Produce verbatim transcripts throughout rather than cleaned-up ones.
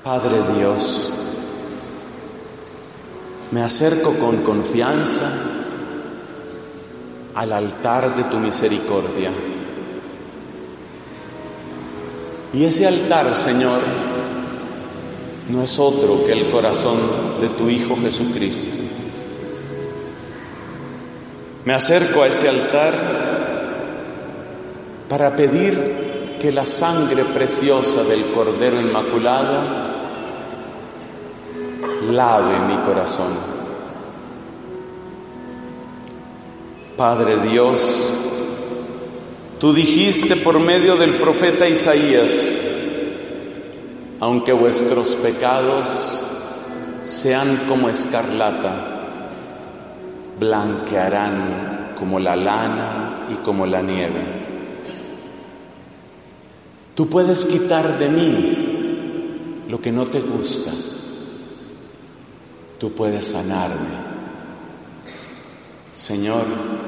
Padre Dios, me acerco con confianza al altar de tu misericordia. Y ese altar, Señor, no es otro que el corazón de tu Hijo Jesucristo. Me acerco a ese altar para pedir que la sangre preciosa del Cordero Inmaculado lave mi corazón. Padre Dios, tú dijiste por medio del profeta Isaías: aunque vuestros pecados sean como escarlata, blanquearán como la lana y como la nieve. Tú puedes quitar de mí lo que no te gusta. Tú puedes sanarme. Señor,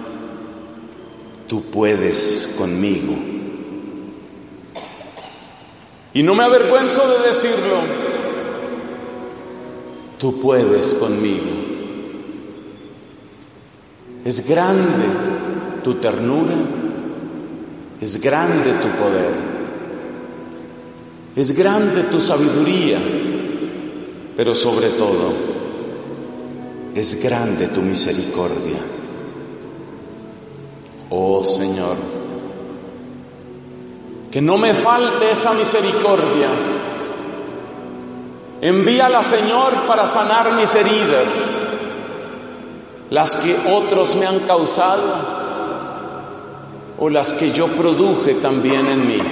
tú puedes conmigo. Y no me avergüenzo de decirlo. Tú puedes conmigo. Es grande tu ternura, es grande tu poder, es grande tu sabiduría, pero sobre todo es grande tu misericordia. Oh Señor, que no me falte esa misericordia. Envíala, Señor, para sanar mis heridas, las que otros me han causado o las que yo produje también en mí.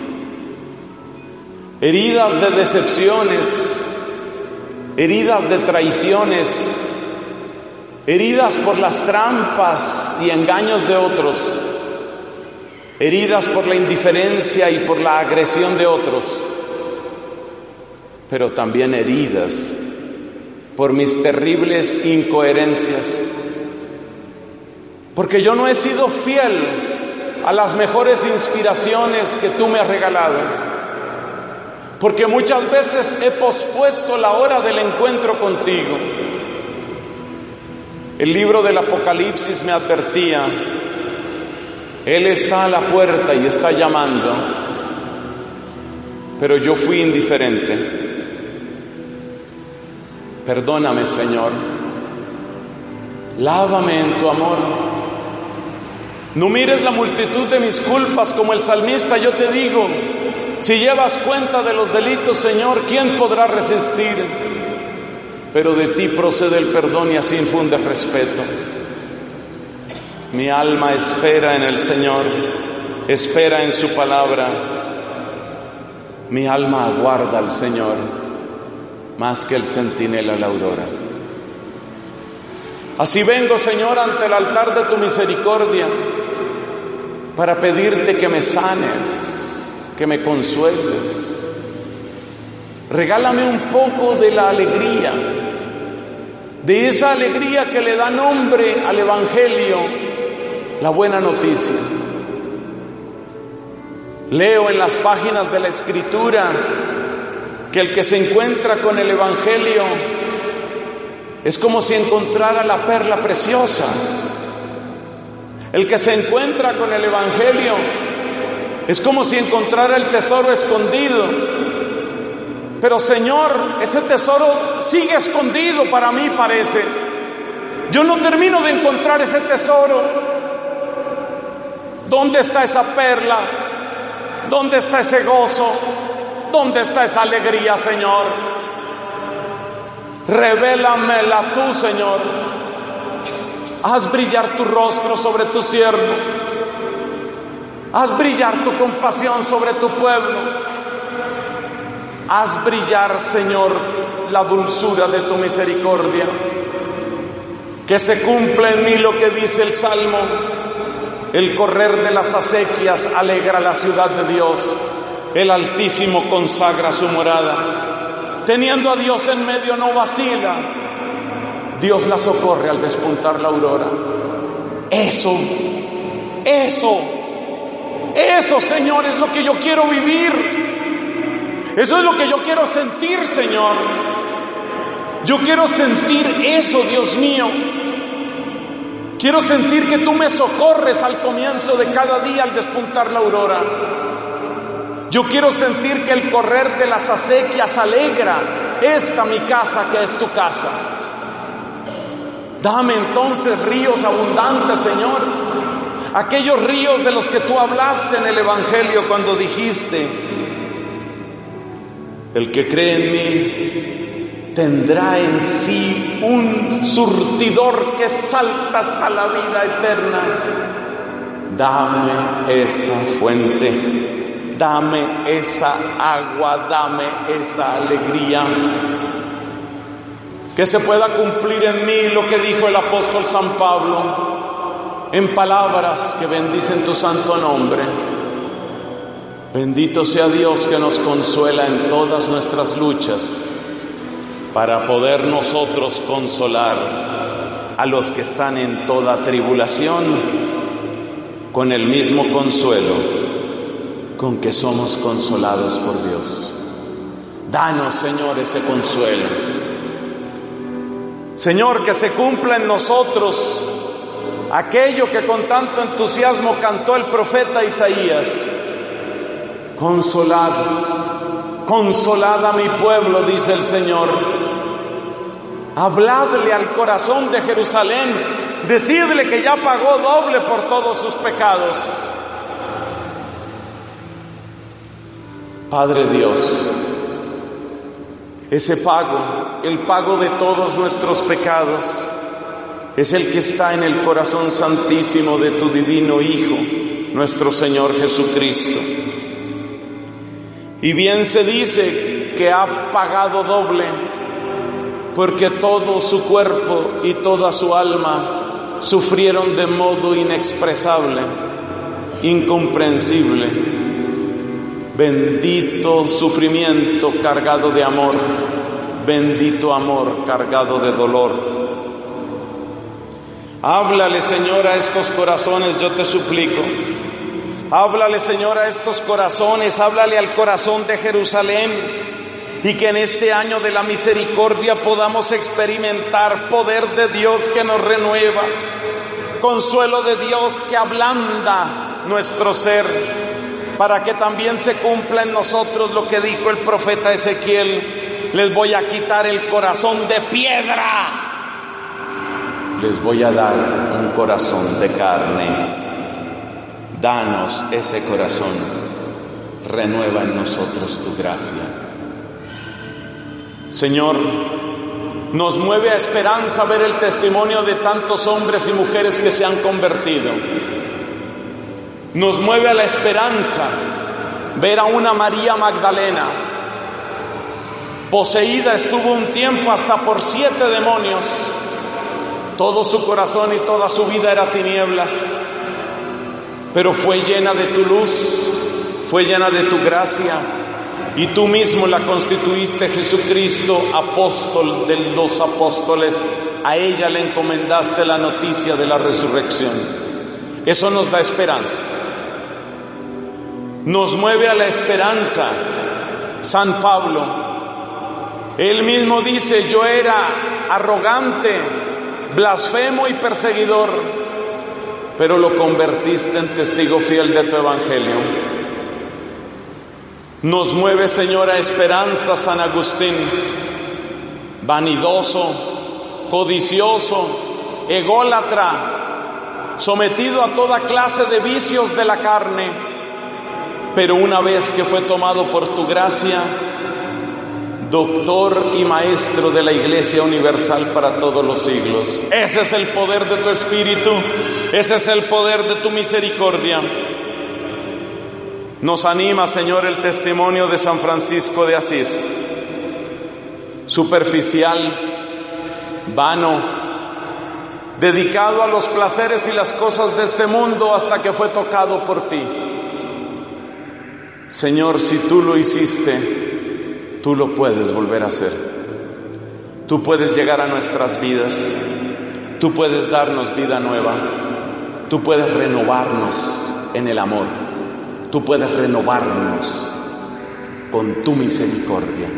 Heridas de decepciones, heridas de traiciones, heridas por las trampas y engaños de otros, heridas por la indiferencia y por la agresión de otros, pero también heridas por mis terribles incoherencias, porque yo no he sido fiel a las mejores inspiraciones que tú me has regalado, porque muchas veces he pospuesto la hora del encuentro contigo. El libro del Apocalipsis me advertía: Él está a la puerta y está llamando, pero yo fui indiferente. Perdóname, Señor. Lávame en tu amor. No mires la multitud de mis culpas como el salmista. Yo te digo, si llevas cuenta de los delitos, Señor, ¿quién podrá resistir? Pero de ti procede el perdón y así infundes respeto. Mi alma espera en el Señor, espera en su palabra. Mi alma aguarda al Señor más que el centinela la aurora. Así vengo, Señor, ante el altar de tu misericordia para pedirte que me sanes, que me consueles. Regálame un poco de la alegría, de esa alegría que le da nombre al Evangelio, la buena noticia. Leo en las páginas de la Escritura que el que se encuentra con el Evangelio es como si encontrara la perla preciosa. El que se encuentra con el Evangelio es como si encontrara el tesoro escondido. Pero, Señor, ese tesoro sigue escondido para mí, parece. Yo no termino de encontrar ese tesoro. ¿Dónde está esa perla? ¿Dónde está ese gozo? ¿Dónde está esa alegría, Señor? Revélamela tú, Señor. Haz brillar tu rostro sobre tu siervo. Haz brillar tu compasión sobre tu pueblo. Haz brillar, Señor, la dulzura de tu misericordia. Que se cumpla en mí lo que dice el Salmo: el correr de las acequias alegra la ciudad de Dios. El Altísimo consagra su morada. Teniendo a Dios en medio no vacila. Dios la socorre al despuntar la aurora. Eso, eso, eso, Señor, es lo que yo quiero vivir. Eso es lo que yo quiero sentir, Señor. Yo quiero sentir eso, Dios mío. Quiero sentir que tú me socorres al comienzo de cada día, al despuntar la aurora. Yo quiero sentir que el correr de las acequias alegra esta mi casa, que es tu casa. Dame entonces ríos abundantes, Señor. Aquellos ríos de los que tú hablaste en el Evangelio cuando dijiste: el que cree en mí tendrá en sí un surtidor que salta hasta la vida eterna. Dame esa fuente, dame esa agua, dame esa alegría. Que se pueda cumplir en mí lo que dijo el apóstol San Pablo en palabras que bendicen tu santo nombre. Bendito sea Dios que nos consuela en todas nuestras luchas, para poder nosotros consolar a los que están en toda tribulación con el mismo consuelo con que somos consolados por Dios. Danos, Señor, ese consuelo. Señor, que se cumpla en nosotros aquello que con tanto entusiasmo cantó el profeta Isaías: consolad, consolad a mi pueblo, dice el Señor. Habladle al corazón de Jerusalén, decidle que ya pagó doble por todos sus pecados. Padre Dios, ese pago, el pago de todos nuestros pecados, es el que está en el corazón santísimo de tu divino Hijo, nuestro Señor Jesucristo. Y bien se dice que ha pagado doble, porque todo su cuerpo y toda su alma sufrieron de modo inexpresable, incomprensible. Bendito sufrimiento cargado de amor, bendito amor cargado de dolor. Háblale, Señor, a estos corazones, yo te suplico. Háblale, Señor, a estos corazones, háblale al corazón de Jerusalén, y que en este año de la misericordia podamos experimentar poder de Dios que nos renueva, consuelo de Dios que ablanda nuestro ser, para que también se cumpla en nosotros lo que dijo el profeta Ezequiel: les voy a quitar el corazón de piedra, les voy a dar un corazón de carne. Danos ese corazón, renueva en nosotros tu gracia. Señor, nos mueve a esperanza ver el testimonio de tantos hombres y mujeres que se han convertido. Nos mueve a la esperanza ver a una María Magdalena. Poseída estuvo un tiempo hasta por siete demonios. Todo su corazón y toda su vida era tinieblas, pero fue llena de tu luz, fue llena de tu gracia, y tú mismo la constituiste, Jesucristo, apóstol de los apóstoles. A ella le encomendaste la noticia de la resurrección. Eso nos da esperanza. Nos mueve a la esperanza San Pablo. Él mismo dice: yo era arrogante, blasfemo y perseguidor, pero lo convertiste en testigo fiel de tu evangelio. Nos mueve, Señor, a esperanza San Agustín, vanidoso, codicioso, ególatra, sometido a toda clase de vicios de la carne, pero una vez que fue tomado por tu gracia, doctor y maestro de la Iglesia Universal para todos los siglos. Ese es el poder de tu Espíritu, ese es el poder de tu misericordia. Nos anima, Señor, el testimonio de San Francisco de Asís. Superficial, vano, dedicado a los placeres y las cosas de este mundo hasta que fue tocado por ti. Señor, si tú lo hiciste, tú lo puedes volver a hacer. Tú puedes llegar a nuestras vidas, tú puedes darnos vida nueva, tú puedes renovarnos en el amor, tú puedes renovarnos con tu misericordia.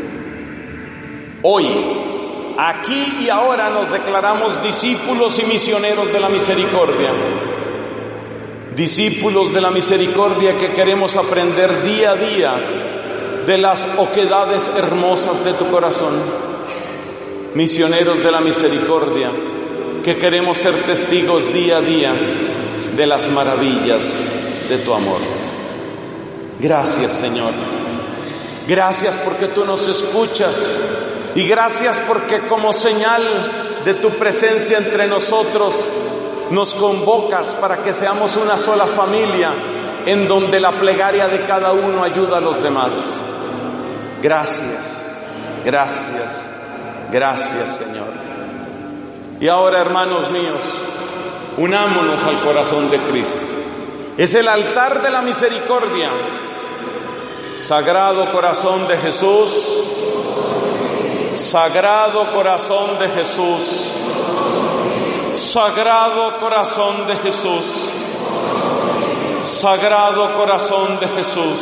Hoy, aquí y ahora nos declaramos discípulos y misioneros de la misericordia. Discípulos de la misericordia que queremos aprender día a día de las oquedades hermosas de tu corazón. Misioneros de la misericordia que queremos ser testigos día a día de las maravillas de tu amor. Gracias, Señor. Gracias porque tú nos escuchas y gracias porque como señal de tu presencia entre nosotros nos convocas para que seamos una sola familia en donde la plegaria de cada uno ayuda a los demás. Gracias, gracias, gracias, Señor. Y ahora, hermanos míos, unámonos al corazón de Cristo. Es el altar de la misericordia. Sagrado corazón de Jesús, Sagrado corazón de Jesús, Sagrado corazón de Jesús, Sagrado corazón de Jesús,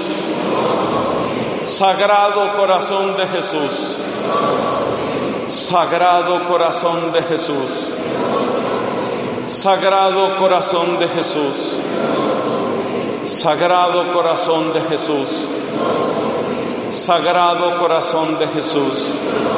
Sagrado corazón de Jesús, Sagrado corazón de Jesús, Sagrado corazón de Jesús, Sagrado corazón de Jesús, Sagrado corazón de Jesús,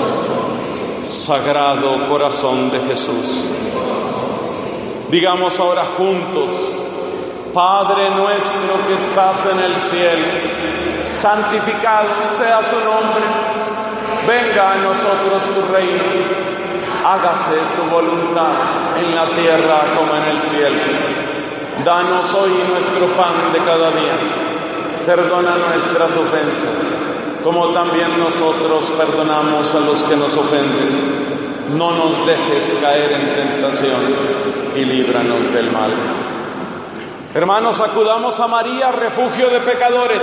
Sagrado corazón de Jesús. Digamos ahora juntos: Padre nuestro que estás en el cielo, santificado sea tu nombre, venga a nosotros tu reino, hágase tu voluntad en la tierra como en el cielo. Danos hoy nuestro pan de cada día, perdona nuestras ofensas, como también nosotros perdonamos a los que nos ofenden. No nos dejes caer en tentación y líbranos del mal. Hermanos, acudamos a María, refugio de pecadores.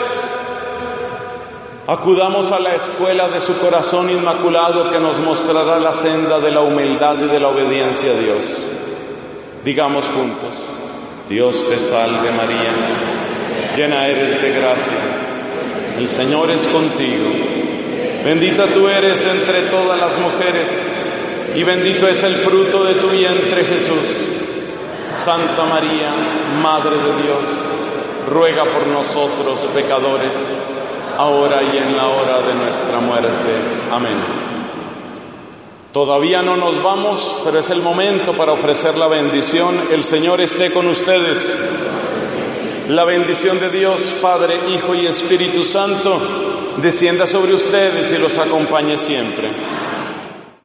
Acudamos a la escuela de su corazón inmaculado que nos mostrará la senda de la humildad y de la obediencia a Dios. Digamos juntos: Dios te salve María, llena eres de gracia, el Señor es contigo. Bendita tú eres entre todas las mujeres y bendito es el fruto de tu vientre, Jesús. Santa María, Madre de Dios, ruega por nosotros pecadores, ahora y en la hora de nuestra muerte. Amén. Todavía no nos vamos, pero es el momento para ofrecer la bendición. El Señor esté con ustedes. La bendición de Dios, Padre, Hijo y Espíritu Santo, descienda sobre ustedes y los acompañe siempre.